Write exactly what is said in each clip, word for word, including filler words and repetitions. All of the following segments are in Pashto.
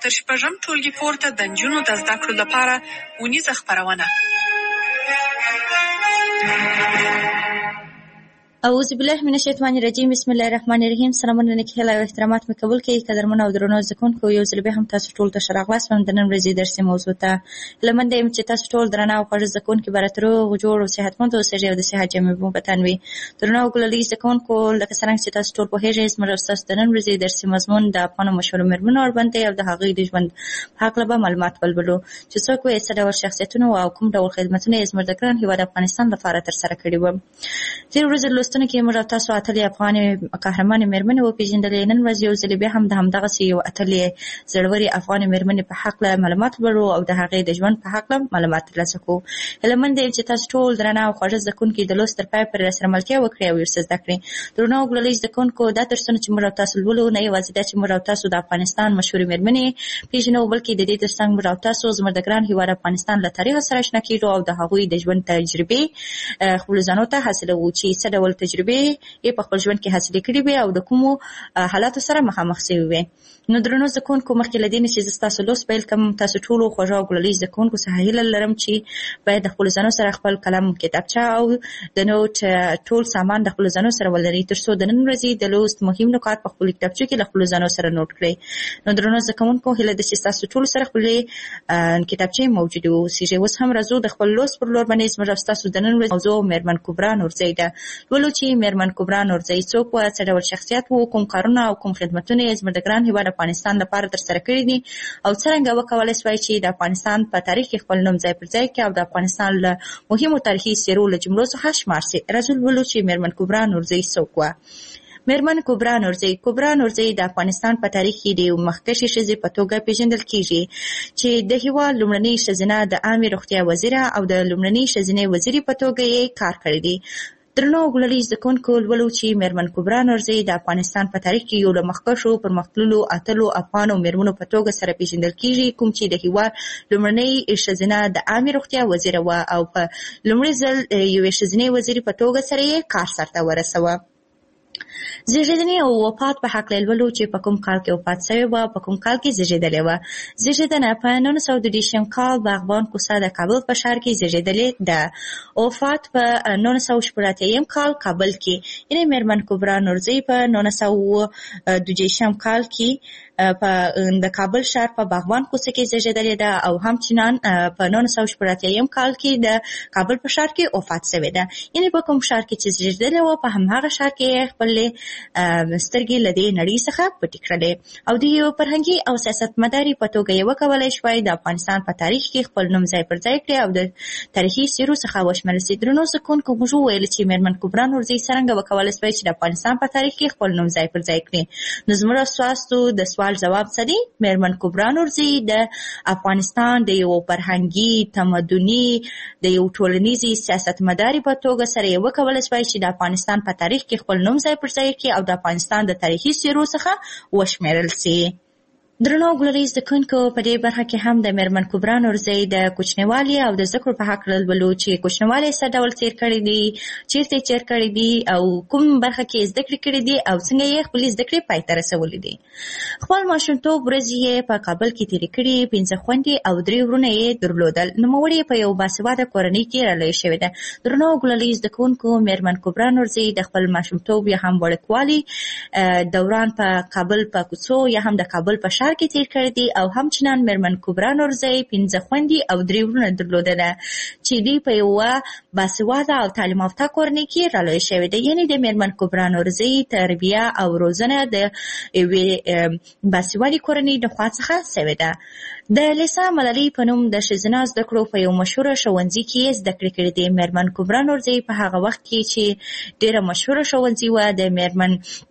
تر شپږم ټولګي پورته د نجونو د زده کړو لپاره اونیزه خپرونه. اعوذ بالله من الشیطان الرجیم. بسم الله الرحمن الرحیم. سلامونه نکهلا او احترامات مې قبول کړئ. قدرمن او درنو زدهکوونکو، یو ځل بیا هم تاسو ټول ته ښه راغلاست وم د نن ورځې درسي موضوع ته. هیله مند یم چې تاسو ټول درانه او خوږ زدهکوونکي به راته روغ جوړ او صحتمند اوسئ او د صحت جامې مو په تن وي. درنو او ګلالي زدهکوونکو، لکه څرنګه چې تاسو ټول پوهېږئ، زموږ او ستاسو د نن ورځې درسي مضمون د افغانو مشهورو مېرمنو اړوند دی او د هغوی د ژوند په هکله به معلومات ولولو چې څوک وو، څه ډول شخصیتونه او کوم ډول خدمتونه یې زموږ د ګران هېواد افغانستان لپاره ترسره کړي وو. تېرې ورځې لوستنو کې موږ او تاسو اتلې افغانې قهرمانې مېرمنې وپېژندلې. نن ورځ یو ځلې بیا هم د همدغسې یو اتلې زړورې افغانې مېرمنې په هکله معلومات ولرو او د هغې د ژوند په هکله معلومات ترلاسه کړو. هیله مند یم چې تاسو ټول درانه او خوږه زدهکوونکي د لوست تر پایه پورې راسره ملتیا وکړئ او ورڅه زده کړئ. درنو او ګلالي زدهکوونکو، دا درسونه چې موږ او تاسو لولو نه یوازې دا چې موږ او تاسو د افغانستان مشهورې مېرمنې پېژنو، بلکې د دې ترڅنګ موږ او تاسو زموږ د ګران هېواد افغانستان له تاریخ سره اشنا کېږو او د هغوی د ژوند تجربې خپلو ځانو ته حاصلوو چې څه ډول تجربې یې په خپل ژوند کې حاصلې کړي وي او د کومو حالاتو سره مخامخ شوي وي. نو درنو زدهکوونکو، مخکې له دې نه چې زه ستاسو لوست پیل کړم، تاسو ټولو خوږو او ګلالي زدهکوونکو څخه هیله لرم چې باید د خپلو ځانو سره خپل قلم، کتابچه او د نوټ ټول سامان د خپلو ځانو سره ولرئ، تر څو د نن ورځې د لوست مهم نکات په خپلو کتابچو کې له خپلو ځانو سره نوټ کړئ. نو درنو زدهکوونکو، هیله ده چې ستاسو ټولو سره خپلې کتابچې موجودې واوسېږي. اوس هم راځو د خپل لوست پر لور باندې. زموږ او ستاسو د نن ورځې موضوع مېرمن کبرا نورزۍ ده. لولو چې مېرمن کبرا نورزۍ څوک وه، څه ډول شخصیت و، کوم کارونه او کوم خدمتونه یې زموږ د ګران هېواد افغانستان لپاره ترسره کړي دي او څرنګه وکولای سوای چې د افغانستان په تاریخ کې خپل نوم ځای پر ځای کړي او د افغانستان له مهمو تاریخي څېرو له جملو څخه شمار سي. راځو لولو چې مېرمن کبرا نورزۍ څوک وه. مېرمن کبرا نورزۍ کبرا نورزۍ د افغانستان په تاریخ کې د یو مخکښې ښځې په توګه پېژندل کېږي چې د هېواد لومړنۍ ښځینه د عامې روغتیا وزیره او د لومړنۍ ښځینې وزیرې په توګه یې کار کړی دی. درنو ګلالي زدهکوونکو، لولو چې مېرمن کبرا نورزۍ د افغانستان په تاریخ کې یو له مخکښو پرمختللو اتلو افغانو مېرمنو په توګه سره پېژندل کېږي، کوم چې د هېواد لومړنۍ ښځینه د عامې روغتیا وزیره وه او په لومړي ځل یوې ښځینې وزیرې په توګه سره یې کار سرته ورسوه. زیږېدنې او وفات په هکله لولو چې په کوم کال کې وفات شوې وه، په کوم کال کې زیږېدلې وه. زیږېدنه په نولس سوه دېرشم کال باغبان کوڅه د کابل په ښار کې زیږېدلې ده. وفات په نولس سوه شپږ اتیا کال کابل کې. یعنې مېرمن کبرا نورزۍ په نولس سوه دوه کال کې په د کابل ښار په باغبان کوڅه کې زیږېدلې ده او همچنان په نولس سوه شپږ اتیا کال کې د کابل په ښار کې وفات شوې ده. یعنې په کوم ښار کې چې زیږېدلې وه، په همهغه ښار کې خپلې سترګې له دې نړۍ څخه پټې کړلې او د یو فرهنګي او سیاستمدارې په توګه یې وکولای شوای د افغانستان په تاریخ کې خپل نوم ځای پر ځای کړي او د تاریخي څېرو څخه وشمېرل سي. درنو زدهکوونکو، موږ وویل چې مېرمن کبرا نورزۍ څرنګه وکولای سوای چې د افغانستان په تاریخ کې خپل نوم ځای پر ځای کړي. نو زموږ ستاسو د سوال جواب څه دی؟ مېرمن کبرا نورزۍ د افغانستان د یو فرهنګي، تمدني، د یو ټولنیزې سیاستمدارې په توګه سره یې وکولای سوای چې د افغانستان په تاریخ کې خپل نوم ځای پر ځای کړي او د افغانستان د تاریخي څېرو څخه وشمېرل سي. درنو ګلالي زدهکوونکو، په دې برخه کې هم د مېرمن کبرا نورزۍ د کوچنیوالي او د زده کړو په هکله لولو چې کوچنیوالی څه ډول تېر کړی دی، چېرته یې تېر کړی دی او کوم برخه کې یې زده کړې کړې دي او څنګه یې خپلې زده کړې پای ته رسولې دي. خپل ماشومتوب ورځې یې په کابل کې تېرې کړې. پنځه خویندې او درې وروڼه یې درلودل. نوموړې په یو باسواده کورنۍ کې رالویه شوې ده. درنو ګلالي زدهکوونکو، مېرمن کبرا نورزۍ د خپل ماشومتوب یا هم وړکوالي دوران په کابل په کوڅو یا هم د کابل په ښار کې تېر کړی دی او همچنان مېرمن کبرا نورزۍ پنځه خویندې او درې وروڼه درلودله چې دوی په یوه باسواده او تعلیم یافته کورنۍ کې رالویه شوې ده. یعنې د مېرمن کبرا نورزۍ تربیه او روزنه د یوې باسوادې کورنۍ لخوا څخه شوې ده. د لیسا ملالۍ په نوم د ښځینه زده کړو په یو مشهوره ښوونځي کې یې زده کړې کړې دي. مېرمن کبرا نورزۍ په هغه وخت کې چې ډېره مشهوره ښوونځي وه د مېرمن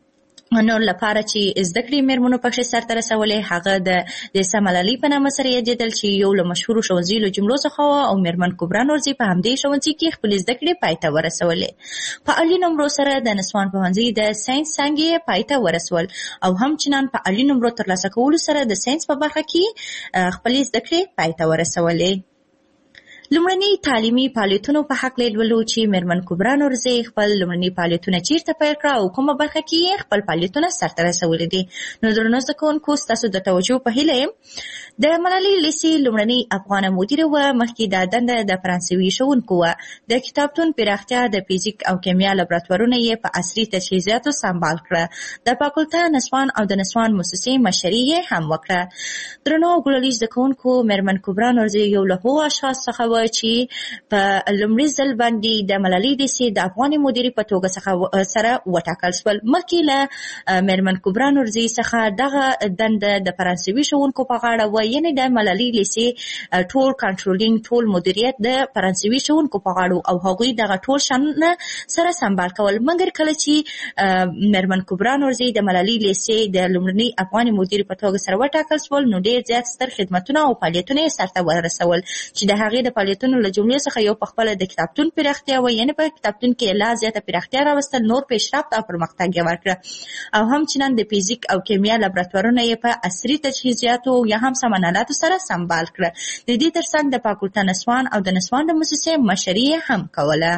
نو لپاره چې زده کړې مېرمنو پکښې سرته رسولې، هغه د لیسا ملالۍ په نامه سره یادېدل چې یو له مشهورو ښوونځیو له جملو څخه وه او مېرمن کبرا نورزۍ په همدې ښوونځي کې خپلې زده کړې پای ته ورسولې. په عالي نمرو سره د نسوان پوهنځي د ساینس څانګې یې پای ته ورسول او همچنان په عالي نمرو ترلاسه کولو سره د ساینس په برخه کې خپلې زده کړې پای ته ورسولې. لومړني تعلیمي فعالیتونو په هکله لولو چې میرمن کبرا نورزي خپل لومړني فعالیتونه چیرته پیل کړه او کومه برخه کې خپل فعالیتونه سرته رسولي دي. نو درنو زده کوونکو ستاسو د توجه په هیله یم. د ملالۍ لیسې لومړنۍ افغانه مدیره وه، مخکې دا دنده د فرانسوي ښوونکو وه. د کتابتون پراختیا د فزیک او کیمیا لابراتوارونه یې په عصري تجهیزاتو سمبال کړه. د فاکولته نسوان او د نسوان موسسې مشري یې هم وکړه. درنو ګلالي زده کوونکو، میرمن کبرا نورزي یو له هغو اشخاص څخه و چې په لومړي ځل باندې د ملالۍ لیسې د افغاني مدیرې په توګه څخه سره وټاکل شول. مخکې له میرمن کبرا نورزي څخه دغه دنده د فرانسوي ښوونکو په غاړه وه، یعنې د ملالۍ لیسې ټول کنټرولینګ، ټول مدیریت د فرانسوي ښوونکو په غاړه او هغوی دغه ټول شانونه سره سمبال کول. مګر کله چې میرمن کبرا نورزي د ملالۍ لیسې د لومړنۍ افغاني مدیرې په توګه سره وټاکل شول، نو ډېر زیات ستر خدمتونه او فعالیتونه یې سرته ورسول چې د هغې د فعالیتونو له جملې څخه یو په خپله د کتابتون پراختیا وه، یعنې په کتابتون کې لا زیاته پراختیا راوستل، نور پیشرفت او پرمختګ یې ورکړه. او هم چنان د فزیک او کیمیا لابراتوارونه یې په عصري تجهیزاتو یا هم سامانالاتو سره سمبال کړه. د دې ترڅنګ د فاکولته نسوان او د نسوان د موسسې مشري یې هم کوله.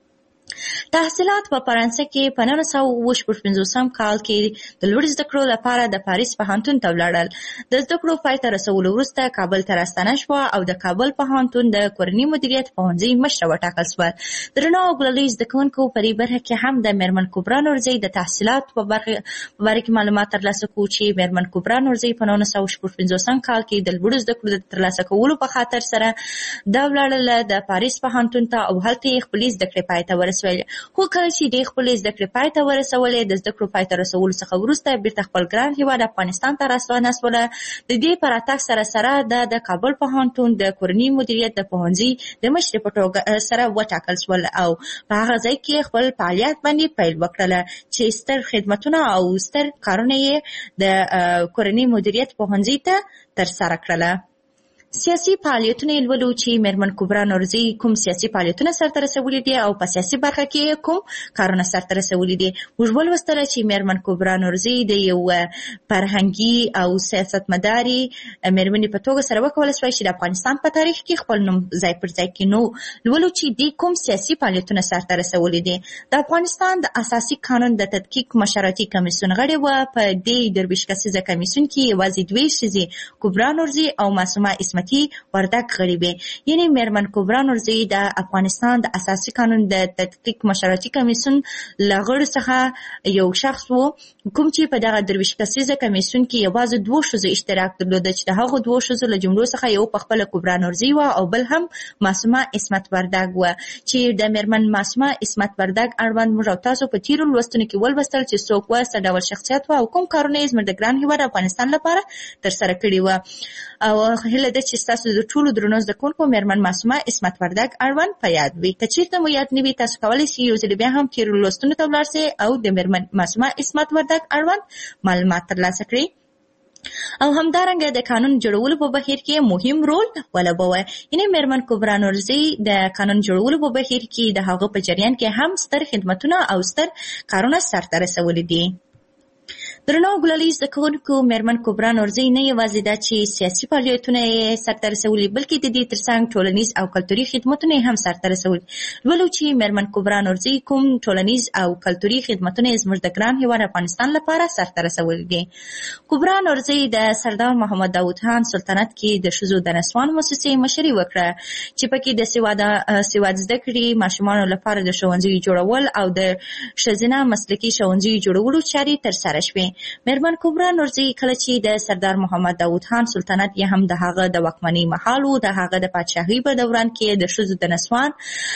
تحصیلات په فرانسه کې په نولس سوه اوه شپږ پنځوسم کال کې د لوړ زده کړو لپاره د پاریس پوهنتون ته ولاړل. د زده کړو پای ته رسولو وروسته کابل ته راستنه شوه او د کابل پوهنتون د کورني مدیریت پوهنځي مشره وټاکل شوه. درنو ګلالي زده کوونکو، په دې برخه کې هم د میرمن کبرا نورزي د تحصیلاتو په برخه باره کې معلومات ترلاسه کړو چې میرمن کبرا نورزي په نولس سوه شپږ پنځوسم کال کې د لوړو زده کړو د ترلاسه کولو په خاطر سره دا ولاړله د پاریس پوهنتون ته او هلته یې خپلې زده کړې پای ته ورسولې. خو کله چې دې خپلې زده کړې پای ته ورسولې، د زده کړو پای ته رسولو څخه وروسته بیرته خپل ګران هېواد افغانستان ته راستنه شوله. د دې په راتګ سره سره د د کابل پوهنتون د کورني مدیریت د پوهنځي د مشرې په توګه سره وټاکل شول او په هغه ځای کې خپل فعالیت باندې پیل وکړله چې ستر خدمتونه او ستر کارونه یې د کورني مدیریت پوهنځي ته ترسره کړله. سیاسي فعالیتونه یې لولو چې میرمن کبرا نورزي کوم سیاسي فعالیتونه سرته رسولي دي او په سیاسي برخه کې کوم کارونه سرته رسولي دي. موږ ولوستله چې میرمن کبرا نورزي د یو فرهنګي او سیاستمداري میرمنې په توګه سره وکولی شوای چې د افغانستان په تاریخ کې خپل نوم ځای پر ځای کړي. نو لولو چې دوی کوم سیاسي فعالیتونه سرته رسولي دي. د افغانستان د اساسي قانون د تدقیق مشورتي کمیسیون غړې وه. په دې درویش کسیزه کمیسیون کې یوازې دوې ښځې، کبرا نورزي او معصومه اسمتي وردک غړي وې. یعنې میرمن کبرا نورزي د افغانستان د اساسي قانون د تدقیق مشورتي کمیسیون له غړو څخه یو شخص و، کوم چې په دغه درویش کسیزه کمیسیون کې یوازې دوه ښځو اشتراک درلوده چې د هغو دوه ښځو له جملو څخه یو په خپله کبرا نورزي وه او بل هم معصومه اسمت وردک وه. چې د میرمن معصومه اسمت وردک اړوند موږ او تاسو په تیرو لوستونو کې ولوستل چې څوک وه، څه ډول شخصیت وه او کوم کارونه یې زموږ د ګران هېواد افغانستان لپاره ترسره کړي وه. او هیله ده چې ستاسو د ټولو درنو زده کوونکو میرمن معصومه اسمت وردک اړوند په یاد وي. که چېرته مو یاد نه وي، تاسو کولی شئ یو ځل بیا هم تیرو لوستونو ته ولاړ شئ او د میرمن معصومه اسمت وردک اړوند معلومات ترلاسه کړئ. او همدارنګه د قانون جوړولو په بهیر کې مهم رول ولوبوه. یعنې میرمن کبرا نورزي د قانون جوړولو په بهیر کې د هغه په جریان کې هم ستر خدمتونه او ستر کارونه سرته رسولي دي. درنو ګلالي زده کوونکو، میرمن کبرا نورزي نه یوازې دا چې سیاسي فعالیتونه یې سرته رسولي، بلکې د دې ترڅنګ ټولنیز او کلتوري خدمتونه یې هم سرته رسولي. لولو چې میرمن کبرا نورزي کوم ټولنیز او کلتوري خدمتونه یې زموږ د ګران هېواد افغانستان لپاره سرته رسولي دي. کبرا نورزي د سردار محمد داود خان سلطنت کې د ښځو د نسوان موسسې مشري وکړه چې پکې د سواد سواد زده کړې ماشومانو لپاره د ښوونځیو جوړول او د ښځینه مسلکي ښوونځیو جوړولو چارې ترسره شوې. میرمن کبرا نورزي کله چې د سردار محمد داود خان سلطنت یا هم د هغه د واکمنۍ مهال و، د هغه د پاچاهۍ په دوران کې د ښځو د نسوان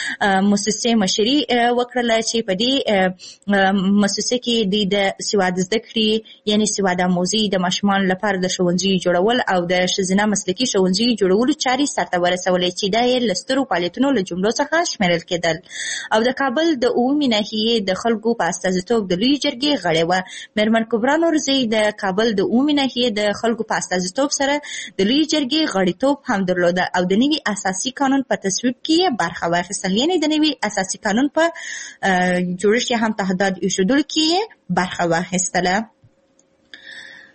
موسسې مشري وکړله چې په دې موسسې کې دوی د سواد زده کړې یعنې سواد آموزي د ماشومانو لپاره د ښوونځیو جوړول او د ښځینه مسلکي ښوونځیو جوړولو چارې سرته ورسولې چې دا یې له سترو فعالیتونو له جملو څخه شمیرل کېدل. او د کابل د اوومې ناحیې د خلکو په استازیتوب د لویې جرګې غړې وه. میرمن کبرا نورزي د کابل د اوومې ناحیې د خلکو په استازیتوب سره د لویې جرګې غړیتوب هم درلوده او د نوي اساسي قانون په تصویب کې یې برخه واخیستل، یعنې د نوي اساسي قانون په جوړښت یا هم تهدید ایښودلو کې یې برخه واخیستله.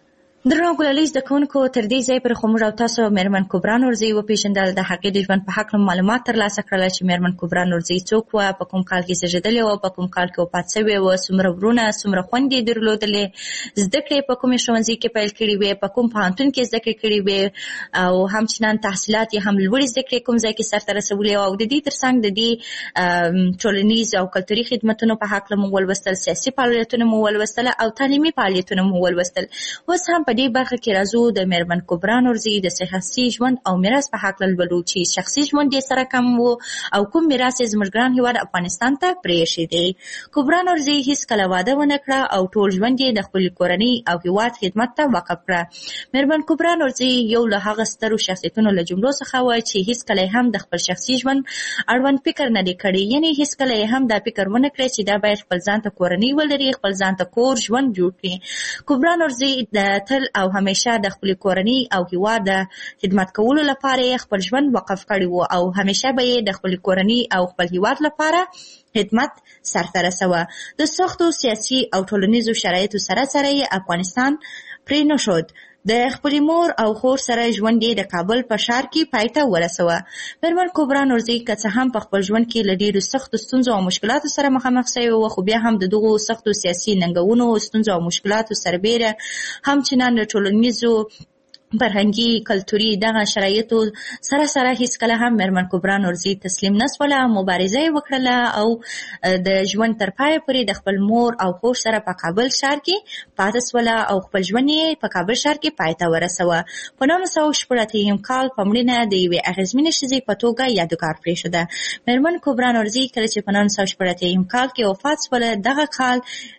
درنو ګلالي زده کوونکو تر دې ځای پورې خو موږ او تاسو میرمن کبرا نورزي وپېژندل، د هغې د ژوند په هکله معلومات ترلاسه کړل چې میرمن کبرا نورزي څوک وه، په کوم کال کې زېږېدلې وه، په کوم کال کې وفات شوې وه، څومره ورونه څومره خویندې یې درلودلې، زده کړې په کومې ښوونځي کې پیل کړې وې، په کوم پوهنتون کې زده کړې کړې وې، او همچنان تحصیلات یې هم لوړې زده کړې کوم ځای کې سرته رسولې وه، او د دې تر څنګ د دې ټولنیز او کلتوري خدمتونو په هکله مو ولوستل، سیاسي فعالیتونه مو ولوستل او تعلیمي فعالیتونه مو ولوستل. اوس هم په دې برخه کې راځو د میرمن کبرا نورزي د شخصي ژوند او میراث په هکله لولو چې شخصي ژوند یې سره کم و او کوم میراث یې زموږ ګران هېواد افغانستان ته پرېښی دی. کبرا نورزي هېڅکله واده ونه کړه او ټول ژوند یې د خپلې کورنۍ او هېواد خدمت ته وقف کړه. میرمن کبرا نورزي یو له هغه سترو شخصیتونو له جملو څخه وه چې هېڅکله هم د خپل شخصي ژوند اړوند فکر نه دی کړی، یعنې هېڅکله یې هم دا فکر ونه کړی چې دا باید خپل ځان ته کورنۍ ولري، خپل ځان ته کور ژوند جوړ کړي. کبرا نورزي د تل او همیشه د خپلې کورنۍ او هېواد د خدمت کولو لپاره یې خپل ژوند وقف کړی و او همیشه به یې د خپلې کورنۍ او خپل هېواد لپاره خدمت سرته رسوه. د سختو سیاسي او ټولنیزو شرایطو سره سره یې افغانستان پرې نه شود. د خپلې مور او خور سره ژوند یې د کابل په ښار کې پای ته ورسوه. میرمن کبرا نورزي که څه هم په خپل ژوند کې له ډېرو سختو ستونزو او مشکلاتو سره مخامخ شوې وه، خو بیا هم د دغو سختو سیاسي ننګونو، ستونزو او مشکلاتو سربیره همچنان د ټولنیزو فرهنګي کلتوري دغه شرایطو سره سره هېڅکله هم میرمن کبرا نورزي تسلیم نه سوله، مبارزه یې وکړله او د ژوند تر پایه پورې د خپل مور او خور سره په کابل ښار کې پاتې سوله او خپل ژوند یې په کابل ښار کې پای ته ورسوه. په نولس سوه شپږ اتیا کال په مړینه د یوې اغېزمنې ښځې په توګه یادګار پرېښوده. میرمن کبرا نورزي کله چې په نولس سوه شپږ اتیا کال کې وفات سوله، دغه کال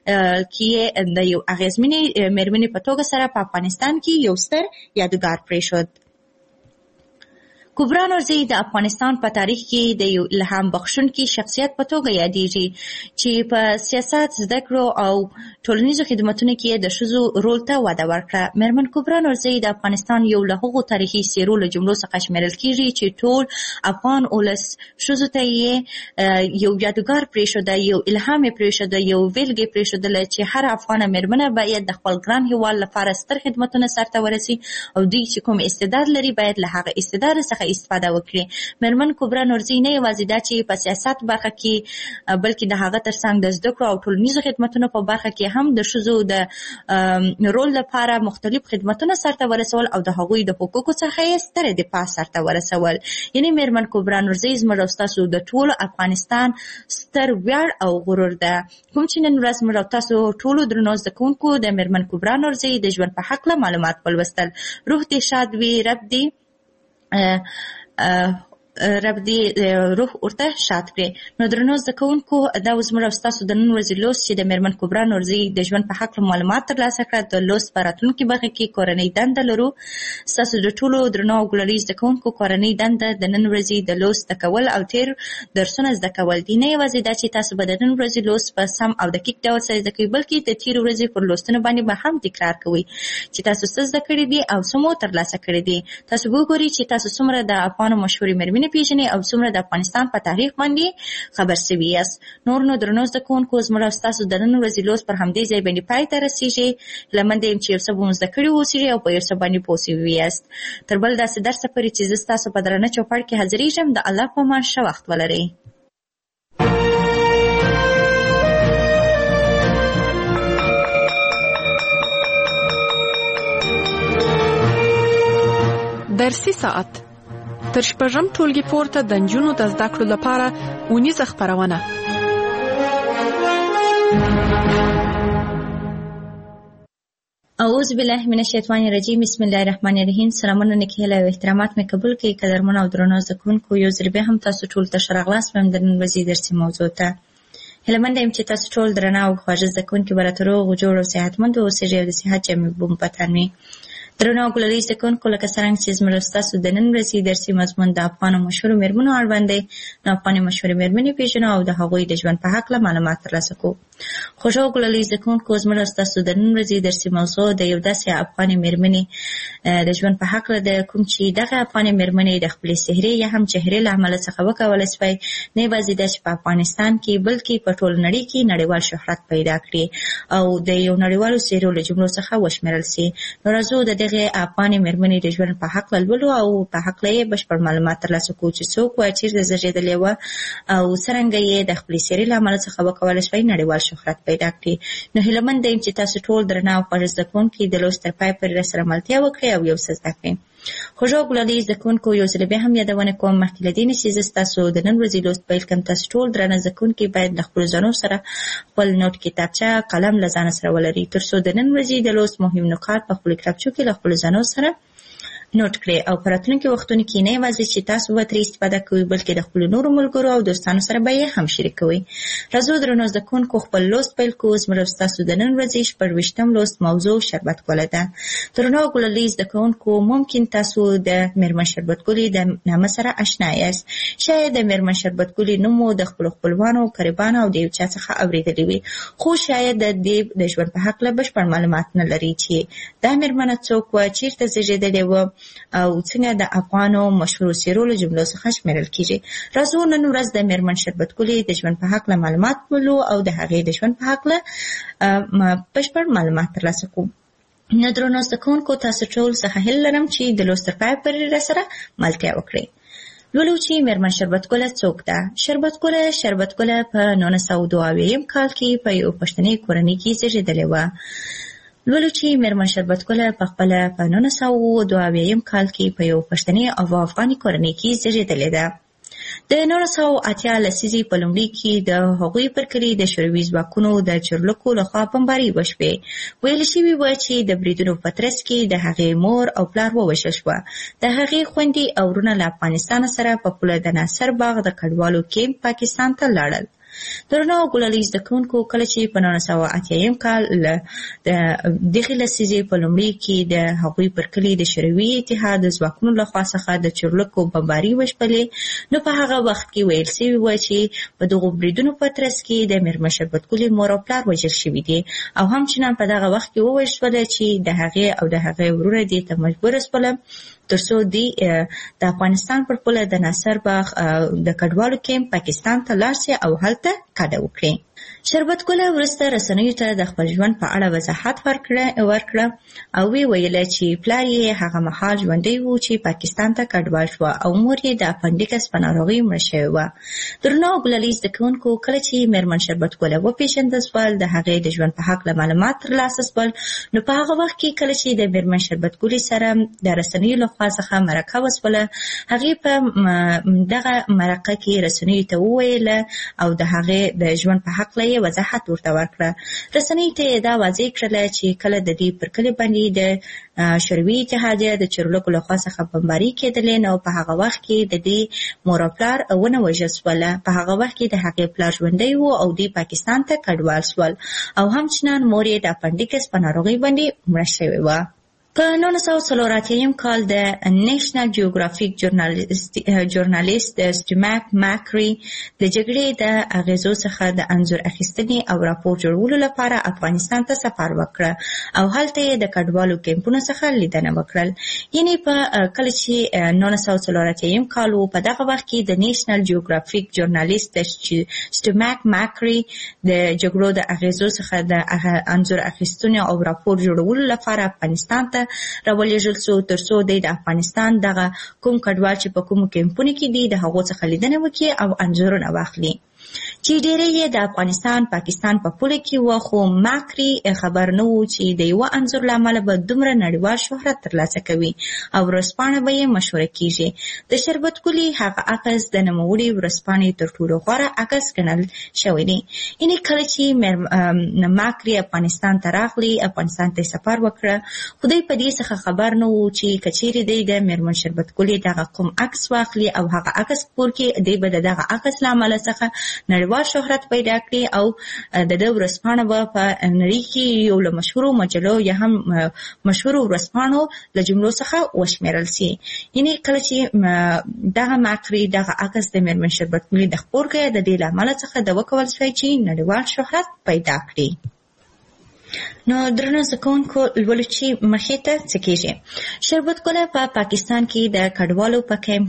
کې د یو اغېزمنې میرمنې په توګه سره په افغانستان کې یو ستر یادګار پرېښود. کبرا نورزي د افغانستان په تاریخ کې د یو الهام بخښونکي شخصیت په توګه یادېږي چې په سیاست، زده کړو او ټولنیزو خدمتونو کې د ښځو رول ته وده ورکړه. میرمن کبرا نورزي د افغانستان یو له هغو تاریخي څېرو له جملو څخه شمیرل کېږي چې ټول افغان ولس ښځو ته یې یو یادګار پرېښوده، یو الهام یې پرېښوده، یو بېلګه یې پرېښودله چې هره افغانه میرمنه باید د خپل ګران هېواد لپاره ستر خدمتونه سرته ورسي او دوی چې کوم استعداد لري باید له هغه استعداد څخه استفاده وکړي. میرمن کبرا نورزي نه یوازې دا چې په سیاست برخه کې بلکې د هغه تر څنګ د زده کړو او ټولنیزو خدمتونو په برخه کې هم د ښځو د رول لپاره مختلف خدمتونه سرته ورسول او د هغوی د حقوقو څخه یې ستره دفاع سرته ورسول. یعنې میرمن کبرا نورزي زموږ او ستاسو د ټولو افغانستان ستر ویاړ او غرور ده. کوم چې نن ورځ موږ او تاسو ټولو درنو زده کوونکو د میرمن کبرا نورزي د ژوند په هکله معلومات ولوستل. روح دې شاد وي، رب دې رب دې روح ورته شاد کړي. نو درنو زده کوونکو، دا اوس موږ او ستاسو د نن ورځې لوست چې د میرمن کبرا نورزي د ژوند په هکله معلومات ترلاسه کړه. د لوست په راتلونکي برخه کې کورنۍ دنده لرو. ستاسو د ټولو درنو او ګلالي زده کوونکو کورنۍ دنده د نن ورځې د لوست زده کول او تیر درسونه زده کول دي. نه یوازې دا چې تاسو به د نن ورځې لوست په سم او دقیق ډول سره زده کوئ، بلکې د تېرې ورځې پر لوستنو باندې به هم تکرار کوئ چې تاسو څه زده کړي دي او څه مو ترلاسه کړي دي. تاسو به وګورئ چې تاسو څومره د افغانو مشهورې میرمنې پیژنئ او څومره د افغانستان په تاریخ باندې خبر سوي یاست. نور نو درنو زده کوونکو، زموږ او ستاسو د نن ورځې لوست پر همدې ځای باندې پای ته رسېږي. هیله مند یم چې یو څه به مو زده کړي واوسېږئ او په یو څه باندې پوه سوي یاست. تر بل داسې درسه پورې چې زه ستاسو په درانه چوپړ کې حاضرېږم، د الله په امان ښه وخت ولرئ. درسي ساعت تر شپږم ټولګي پورته د نجونو د زده کړو لپاره اونیزه خپرونه. اعوذ بالله من الشیطان الرجیم، بسم الله الرحمن الرحیم. سلامونه، نیکې هیلې او احترامات مې قبول کړئ. قدرمنو او درنو زده کوونکو، یو ځل بیا هم تاسو ټولو ته ښه راغلاست وایم د نن ورځې درسي موضوع ته. هیله منده یم چې تاسو ټول درنه او خواږه زده کوونکي به راته روغ جوړ او صحتمند واوسېږئ او د صحت جامې به مو په تن وي. درنو ګلالي زده کوونکو، لکه څرنګه چې زموږ ستاسو د نن ورځې درسي مضمون د افغانو مشهورو مېرمنو اړوند دی، نو افغاني مشهورې مېرمنې پېژنو او د هغوی د ژوند په هکله معلومات ترلاسه کوو. خوږو ګلالي زده کوونکو، زموږ ستاسو د نن ورځې درسي موضوع د یو داسې افغاني مېرمنې د ژوند په هکله ده، کوم چې دغه افغاني مېرمنې د خپلې سحرې یا هم چهرې له امله څخه وکولی سوی نه یوازې دا چې په افغانستان کې بلکې په ټول نړۍ کې نړیوال شهرت پیدا کړي او د یو نړیوالو څېرو له جملو څخه وشمېرل سي. نو راځو د دغې افغاني مېرمنې د ژوند په هکله لولو او په هکله یې بشپړ معلومات ترلاسه کوو چې څوک وه، چېرته زېږېدلې وه او څرنګه یې د خپلې سحرې له امله څخه وکولی سوی نړیوال شهرت پیدا کړي. نو هیله یم چې تاسو ټول درنه او خوږ زده کوونکي د لوست تر پای پورې راسره ملتیا وکړئ او یو څه زده کړئ. خوږو ګلالي زده کوونکو، یو ځل بیا هم یادونه کوم مخکې له دې نه چې زه ستاسو د نن ورځې لوست پیل کړم، تاسو ټول درنه زده کوونکي باید له خپلو ځانو سره خپل نوټ کتابچه قلم له ځانه سره ولرئ، تر څو د نن ورځې د لوست مهم نکات په خپلو کتابچو کې له خپلو ځانو سره نوٹ کړئ او په راتلونکي وختونو کې نه یوازې چې تاسو به ترې استفاده کوئ بلکې د خپلو نورو ملګرو او دوستانو سره به یې هم شریکوئ. راځو درنو زده کوونکو خپل لوست پیل کوو. زموږ ستاسو د نن ورځې شپږویشتم لوست موضوع شربت ګله ده. درنو ګلالي زده کوونکو، ممکن تاسو د میرمن شربت ګلې د نامه سره اشنا یاست. شاید د میرمن شربت ګلې نوم مو د خپلو خپلوانو، قریبانو او د یو چا څخه اورېدلی وي، خو شاید د دې د ژوند په هکله بشپړ معلومات نه لري چې دا میرمنه څوک وه، چېرته زېږېدلې وه او څنګه د افغانو مشهورو څېرو له جملو څخه شمېرل کېږي. راځو نن ورځ د میرمن شربت ګلې د ژوند په هکله معلومات ولولو او د هغې د ژوند په هکله بشپړ معلومات ترلاسه کوو. نو درنو زده کوونکو، تاسو ټول څخه هیله لرم چې د لوست تر پایه پورې راسره ملتیا وکړئ. لولو چې میرمن شربت ګله څوک ده. شربت ګله شربت ګله په نولس سوه دوه اویایم کال کې په یو پښتني کورنۍ کې زېږېدلې وه. لولو چې میرمن شربت ګله په خپله په نولس سوه دوه اویایم کال کې په یو پښتني او افغاني کورنۍ کې زېږېدلې ده. د نولس سوه اتیا لسیزې په لومړي کې د هغوی پر کلي د شوروي ځواکونو د چورلکو لخوا بمباري وشوې. ویل شوي وه چې د بریدونو په ترڅ کې د هغې مور او پلار ووژل شوه. د هغې خویندې او وروڼه له افغانستان سره په پوله د ناصر باغ د کډوالو کیمپ پاکستان ته لاړل. درنو ګلالي زده کوونکو، کله چې په نولس سوه اتیایم کال له دغې لسیزې په لومړي کې د هغوی پر کلي د شوروي اتحاد د ځواکونو لخوا څخه د چورلکو بمباري وشپلې، نو په هغه وخت کې ویل شوي وه چې په دغو بریدونو په ترڅ کې د میرمن شربت ګلې مور او پلار وژل شوي دي او همچنان په دغه وخت کې وویل شوله چې د هغې او د هغې وروڼه دې ته مجبوره شوله تر څو دوی د افغانستان پر پوله د ناصر باغ د کډوالو کیمپ پاکستان ته لاړ شي او هلته کډه وکړي. شربت ګله وروسته رسنیو ته د خپل ژوند په اړه وضاحت ورکړه او وی ویله چې پلار یې هغه مهال ژوندی و چې پاکستان ته کډوال شوه او مور یې د اپنډیکس په ناروغۍ مړه شوې وه. درنو ګلالي زده کوونکو، کله چې میرمن شربت ګله وپېژندل شول، د هغې د ژوند په هکله معلومات ترلاسه شول، نو په هغه وخت کې کله چې د میرمن شربت ګلې سره د رسنیو لخوا څخه مرکه وشوله، هغې په دغه مرکه کې رسنیو ته وویله او د هغې د ژوند په هکله یې وضاحت ورته ورکړه. رسنیو ته یې دا واضح کړله چې کله د دې پر کلي باندې د شوروي اتحادیه د چورلکو لخوا څخه بمباري کېدلې، نو په هغه وخت کې د دې مور او پلار ونه وژل شوله. په هغه وخت کې د هغې پلار ژوندی و او دوی پاکستان ته کډوال شول او همچنان مور یې د اپنډیکس په ناروغۍ باندې مړه شوې وه. په نولس سوه څلور اتیایم کال د نیشنل جیوګرافیک ژورنالیست سټیماک ماکري د جګړې د اغیزو څخه د انځور اخیستنې او راپور جوړولو لپاره افغانستان ته سفر وکړه او هلته یې د کډوالو کیمپونو څخه لیدنه وکړل. یعنې په کله چې نولس سوه څلور اتیایم کال و، په دغه وخت کې د نیشنل جیوګرافیک ژورنالیست سټیماک ماکري د جګړو د اغیزو څخه د انځور اخیستنې او راپور جوړولو لپاره افغانستان ته راولېږل شو تر څو دی د افغانستان دغه کوم کډوال چې په کومو کیمپونو کې دي د هغو څخه لیدنه وکړي او انځورونه واخلي. چې ډېری یې د افغانستان پاکستان په پوله کې وه، خو ماکري خبر نه و چې د یوه انځور له امله به دومره نړیوال شهرت ترلاسه کوي او ورځپاڼه به یې مشهوره کېږي. د شربت ګلې هغه عکس د نوموړې ورځپاڼې تر ټولو غوره عکس ګڼل شوی دی. یعنې کله چې ماکري افغانستان ته راغلی، افغانستان ته سفر وکړه، خو دوی په دې څخه خبر نه و چې که چیرې دی د میرمن شربت ګلې دغه کوم عکس واخلي او هغه عکس کور کې دی به د دغه عکس له امله څخه نړیوال شهرت پیدا کړي او د دې ورځپاڼه به په نړۍ کې یو له مشهورو مجلو یا هم مشهورو ورځپاڼو له جملو څخه وشمیرل شي. یعنی کله چې دغه ماکري دغه عکس د میرمن شربتګلي د خپرګۍ د دې له امله څخه د وکول شوی چې نړیوال شهرت پیدا کړي. نو درنو زده کوونکو لولو چې مخې ته څه کېږي. شربتګله په پا پاکستان کې د کډوالو په کیمپ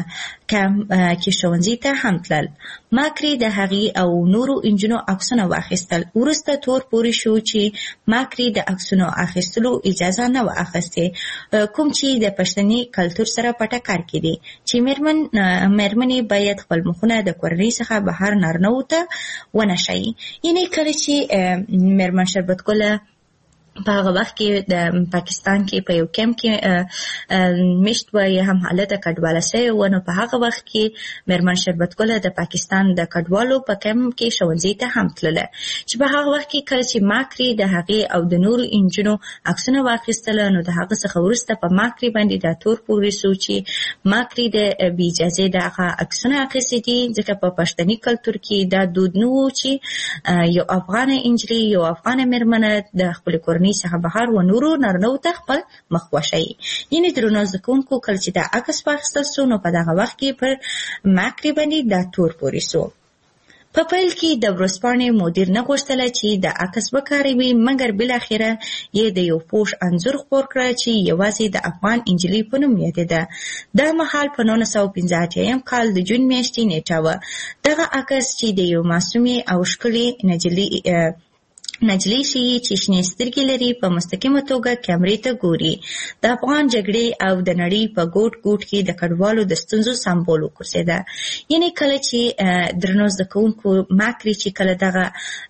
کې ښوونځي ته هم تلل. ماکري د هغې او نورو انجونو عکسونه واخیستل. وروسته تور پورې شو چې ماکري د عکسونو اخیستلو اجازه نه و اخیستې، کوم چې د پښتني کلتور سره په ټکر کې دي چې میرمن میرمنې باید خپل مخونه د کورنۍ څخه بهر نارینه‌وو ته ونه ښایي. یعنې کله چې میرمن شربتګله په هغه وخت کې د پاکستان کې په یو کیمپ کې میشت و یا هم حالته کډواله شوې و، نو په هغه وخت کې میرمن شربتګله د پاکستان د کډوالو په کیمپ کې ښوونځي ته هم تلله چې په هغه وخت کې کله چې ماکري د هغې او د نورو انجونو عکسونه واخیستله، نو د هغه څخه وروسته په ماکري باندې دا تور پورې شو چې ماکري د بې اجازې دغه عکسونه اخیستي دي، ځکه په پښتني کلتور کې دا دود نه و چې یو افغانه انجلۍ یو افغانه میرمنه د خپلې کورنۍ څخه بهر و نورو نارینه‌وو ته خپل مخ وښایي. یعنې درنو زده کوونکو کله چې دا عکس واخیستل سو، نو په دغه وخت کې پر ماکري باندې دا تور پورې سو. په پیل کې د ورځپاڼې مدیر نه غوښتله چې د عکس وکاروي، مګر بالاخره یې د یو پوښ انځور خپور کړ چې یوازې د افغان انجلۍ په نوم یادېده. دا مهال په نولس سوه پنځه اتیا کال د جون میاشتې نیټه وه. دغه عکس چې د یو معصومې او ښکلې نجلۍ نجلۍ ښیي چې شنې سترګې لري په مستقیمه توګه کیمرې ته ګوري. د افغان جګړې او د نړۍ په ګوټ ګوټ کې د کډوالو د ستونزو سمبول وګرځېده. یعنې کله چې درنو زده کوونکو ماکري چې کله دغه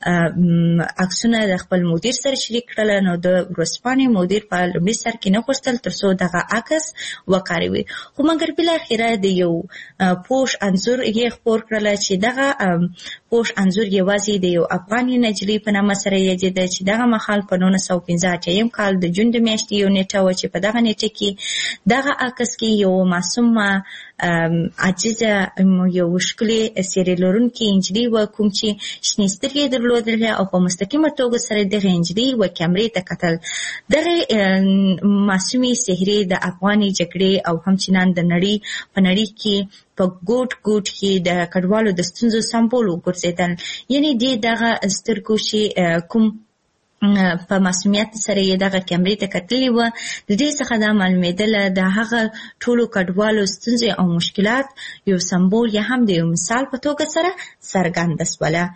عکسونه د خپل مدیر سره شریک کړل، نو د ورځپاڼې مدیر په لومړي سر کې نه غوښتل تر څو دغه عکس وکاروي، خو مګر بالاخره د یو پوښ انځور یې خپور کړل چې دغه پوښ انځور یوازې د یو افغاني نجلۍ په نامه سره یادېده چې دغه مهال په نولس سوه پنځه اتیا کال د جون د میاشتې یو نیټه وه چې په دغه نیټه کې دغه عکس کې یو معصومه عاجزه یو ښکلې څېرې لرونکې نجلۍ وه، کوم چې شنې سترګې یې درلودلې او په مستقیمه توګه سره دغه نجلۍ و کیمرې ته کتل. دغه معصومې څهرې د افغاني جګړې او همچنان د نړۍ په نړۍ کې په ګوټ ګوټ کې د کډوالو د ستونزو سمبول وګرځېدل. یعنې دې دغه سترګو چې کوم په معصومیت سره یې دغه کیمرې ته کتلې وه، د دې څخه دا معلومېدله د هغه ټولو کډوالو ستونزې او مشکلات یو سمبول یا هم د یو مثال په توګه سره څرګنده شوله.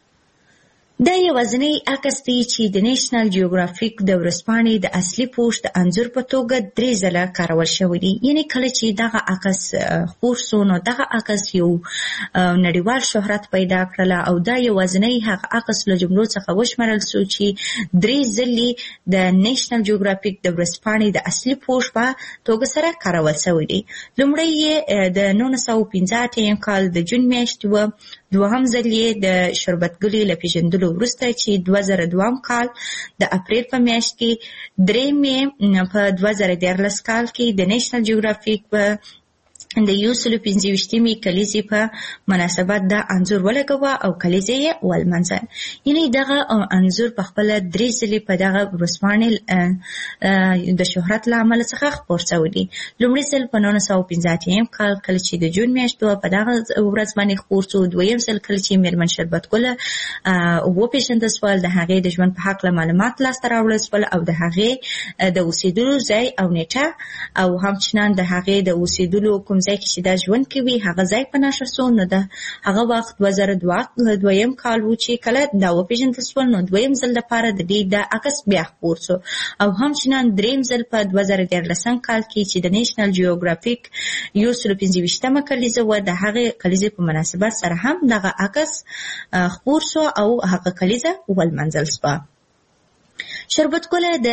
دا یوازینی عکس دی چې د نیشنل جیوګرافیک د ورځپاڼې د اصلي پوښ د انځور په توګه درې ځله کارول شوی دی. یعنې کله چې دغه عکس خپور سو، نو دغه عکس یو نړیوال شهرت پیدا کړله او دا یوازینی هغه عکس له جملو څخه وشمېرل سو چې درې ځلې د نیشنل جیوګرافیک د ورځپاڼې د اصلي پوښ په توګه سره کارول شوی دی. لومړی یې د نولس سوه پنځه اتیا کال د جون میاشتې وه، دوهم ځل یې د شربتګلې له پېژندلو وروسته چې دوه زره دوهم کال د اپریل په میاشت کې، درېیم یې په دوه زره دیارلس کال کې د نیشنل جیوګرافیک په د یو سلو پنځه ویشتمې کلیزې په مناسبت دا انځور ولګوه او کلیزې یې ولمانځه. یعنې دغه انځور په خپله درې ځلې په دغه ورځپاڼې د شهرت له امله څخه خپور شوی دی. لومړی ځل په نولس سوه پنځه اتیا کال کله چې د جون میاشت وه، په دغه ورځ باندې خپور شو. دویم ځل کله چې میرمن شربتګله وپېژندل شول، د هغې د ژوند په هکله معلومات لاسته راوړل شول او د هغې د اوسېدلو ځای او نیټه او همچنان د هغې د اوسېدلو کوم ځای کې چې دا ژوند کوي هغه ځای په نښه سو. نو د هغه وخت دوه زره دویم کال و چې کله دا وپېژندل شول، نو دویم ځل لپاره د دې دا عکس بیا خپور سو او همچنان درېیم ځل په دوه زره دیارلسم کال کې چې د نیشنل جیوګرافیک یو سلو پنځه ویشتمه کلیزه وه، د هغې کلیزې په مناسبت سره هم دغه عکس خپور سو او هغه کلیزه ولمانځل سوه. شربتګله د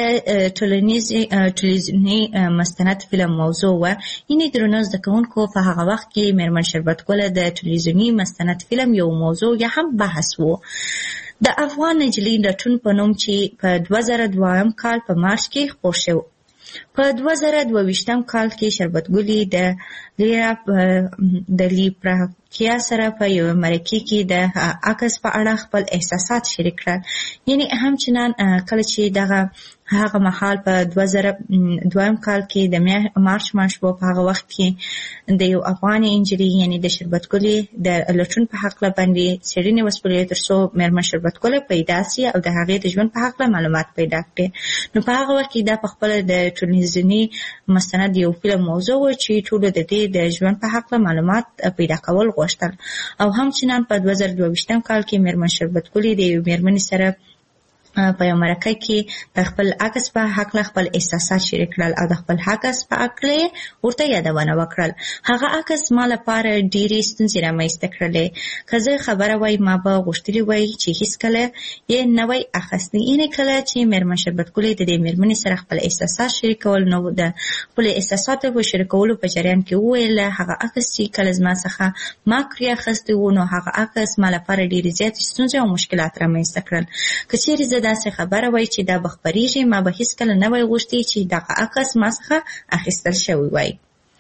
ټلویزیوني مستند فلم موضوع وه. یعنې درنو زده کوونکو په هغه وخت کې میرمن شربتګله د ټلویزیوني مستند فلم یو موضوع یا هم بحث و. د افغان نجلۍ لټون په نوم چې په دوه زره دویم کال په مارچ کې خپور شو. په دوه زره دوه ویشتم کال کې شربتګلي د لیرا د لیپراکیا سره په یو مرکه کې د عکس په اړه خپل احساسات شریک کړل. یعنی همچنان کله چې دغه هغه مهال په دوه زره دویم کال کې د مارچ میاشت په هغه وخت کې د یو افغان انجلۍ یعنی د شربتګلي د لټون په حق باندې څېړنې وسپړې ترڅو مېرمن شربتګلي پیدا سي او د هغې د ژوند په حق معلومات پیدا کړي. نو په هغه وخت کې دا په خپل د ټلویزیوني مستند یو فلم موضوع و چې ټول د دې د ژوند په حق معلومات پیدا کول غوښتل. او همچنان په دوه زره دوه ویشتم کال کې مېرمن شربتګلي د یو مېرمنې سره په یو مرکه کې د خپل عکس په حق خپل احساسات شریک کړل او د خپل عکس په اړه ورته یادونه وکړل. هغه عکس ما لپاره ډېرې ستونزې رامنځته کړلې. که زه خبره وای ما به غوښتلي وای چې هیڅکله یې نه وای اخیستی. یعنې کله چې مېرمن شربتګلي د دې مېرمنې سره خپل احساسات شریکول نو د خپل احساساتو په شریکولو په جریان کې وویل هغه عکس چې کله زما څخه ما کړی اخیستی و نو هغه عکس ما لپاره ډېرې زیاتې ستونزې او مشکلات رامنځته کړل. که چیرې زه داسې خبره وای چې دا به خپریږي ما به هیڅکله نه وای غوښتي چې دغه عکس ما څخه اخیستل شوی وای.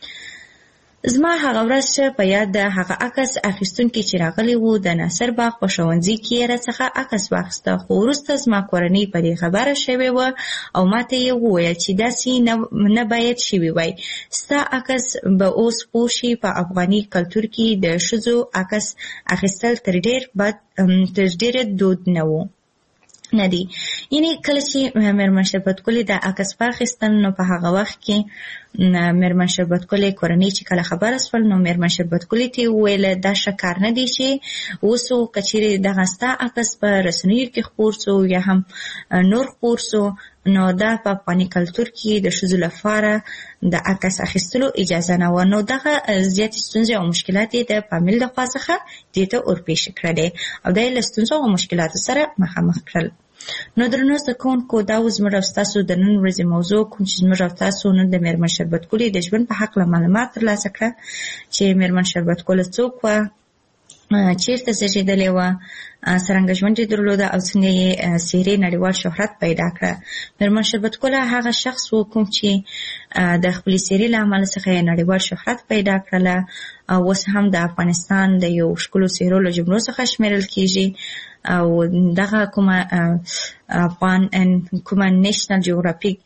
زما هغه ورځ په یاد ده هغه عکس اخیستونکي چې راغلی و د ناصر باغ په ښوونځي کې یې راڅخه عکس واخیسته. خو وروسته زما کورنۍ په دې خبره شوې وه او ماته یې وویل چې داسې نه باید شوي وای. ستا عکس به اوس پوه شي په افغاني کلتور کې د ښځو عکس اخیستل تر ډېر بد تر ډېره دود نه و نه دی. یعنی کله چې مېرمن شربتګلي د عکس واخیستل نو په هغه وخت کې مېرمن شربتګلي کورنۍ چې کله خبره سول نو مېرمن شربتګلي ته وویل دا ښه کار نه دی چې اوس که چیرې دغه ستا عکس په رسنیو کې خپور سو یا هم نور خپور سو نو دا په افغاني کلتور کې د ښځو لپاره د عکس اخیستلو اجازه نه وه. نو دغه زیاتې ستونزې او مشکلات یې د فامیل د خوا څخه دې ته ورپېښې کړلې او دا یې له ستونزو او مشکلاتو سره مخامخ کړل. نو درنو زده کوونکو دا و زموږ او ستاسو د نن ورځې موضوع کوم چې زموږ او تاسو نن د مېرمن شربتګلي د ژوند په هکله معلومات ترلاسه کړه چې مېرمن شربتګلي څوک وه، چیرته زیږېدلې وه، څرنګه ژوند یې درلوده او څنګه یې څېرې نړیوال شهرت پیدا کړه. مېرمن شربتګلي هغه شخص و کوم چې د خپلې څېرې له امله څخه یې نړیوال شهرت پیدا کړله او اوس هم د افغانستان د یو ښکلو څېرو له جملو څخه شمېرل کېږي. او دغه کومه افغان کومه نیشنل جیوګرافیک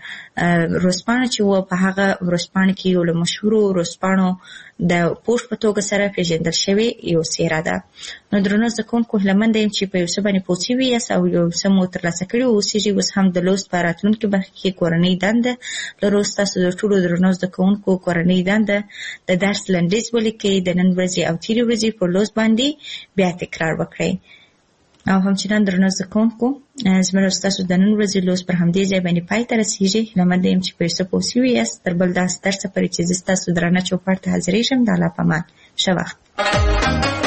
ورځپاڼه چې وه په هغه ورځپاڼه کې یو له مشهورو ورځپاڼو د پوسټ په توګه سره پېژندل شوې یو څېره ده. نو درنو زده کوونکو هیله منده یم چې په یو څه باندې پوه شوي یاست او یو څه مو ترلاسه کړي اوسېږي. اوس هم د لوست په راتلونکي برخه کې کورنۍ دنده لرو. ستاسو د ټولو درنو زده کوونکو کورنۍ دنده د درس لنډیز ولیکئ، د نن ورځې او تېرې ورځې پر لوست باندې بیا تکرار وکړئ. او همچنان درنو زده کوونکو زموږ او ستاسو د نن ورځې لوست پر همدې ځای باندې پای ته رسېږي. هیله منده یم چې په یو څه پوه شوي یاست. تر بل داسې درسه پورې چې زه ستاسو درانه چوپړ ته حاضرېږم د الله په امان. ښه وخت.